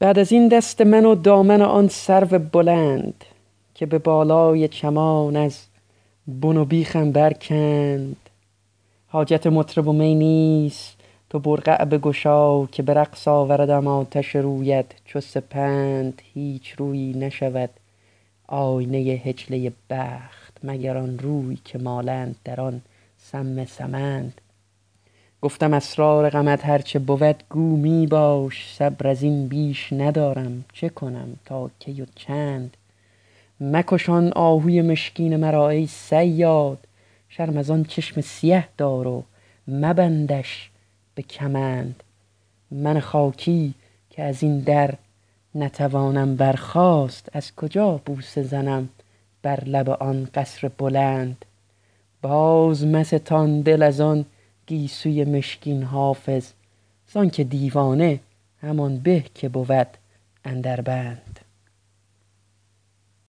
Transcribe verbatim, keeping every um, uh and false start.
بعد از این دست من و دامن آن سرو بلند، که به بالای چمان از بن و بیخم برکند. حاجت مطرب و می نیست، تو برقع بگشا، که به رقص آوردم آتش رویت چو سپند. هیچ رویی نشود آینه حجله بخت، مگر آن روی که مالند در آن سم سمند. گفتم اسرار غمت هرچه بود گو می باش، صبر از این بیش ندارم چه کنم تا کی و چند. مکش آن آهوی مشکین مرا ای صیاد، شرم از آن چشم سیه دار و مبندش به کمند. من خاکی که از این در نتوانم برخاست، از کجا بوسه زنم بر لب آن قصر بلند. باز مستان دل از آن گیسوی مشکین حافظ، زان که دیوانه همان به که بود اندر بند.